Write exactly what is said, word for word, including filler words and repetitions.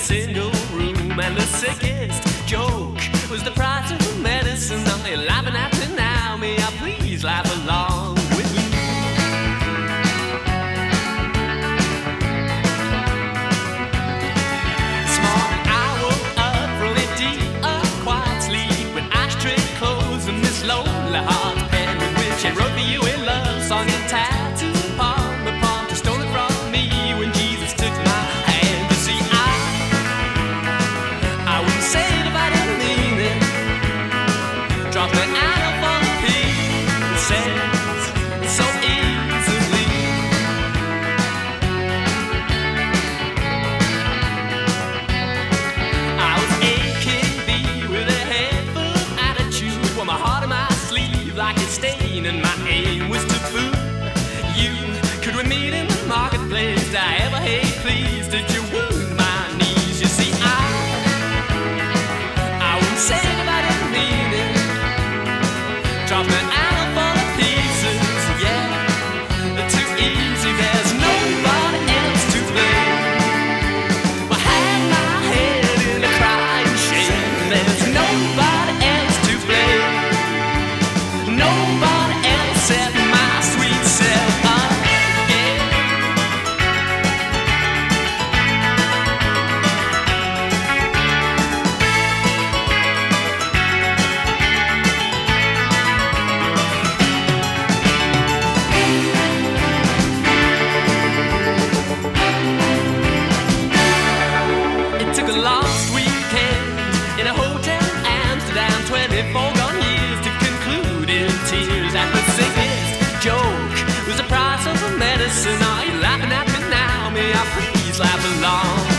single room, and the sickest joke was the price of the medicine. Are you laughing at me now? May I please laugh along with you? This morning I woke up from a deep, unquiet sleep with ashtray clothes and this lonely heart pen with which I wrote for you a love song and tattoo upon my palm to stole it from me when Jesus took my hand. You see, I I wouldn't say it if I didn't mean it. Drop the arrow for the pieces so easily. I was A K B with a head full of attitude, wore my heart on my sleeve like a stain, and my aim was to fool you. Could we meet in the marketplace? Did I ever hate please? Did you wound my knees? You see, I I wouldn't say it if I didn't mean it. Drop an arrow for the pieces, yeah, too easy. There's nobody else to blame. I had my head in a crying shame. There's nobody else to blame. Nobody else set my sweet self up, yeah. It took a last weekend in a hotel in Amsterdam, twenty-four gone years to conclude in tears. At the sickest joke was the price of the medicine. Are you laughing at me now? May I please laugh along?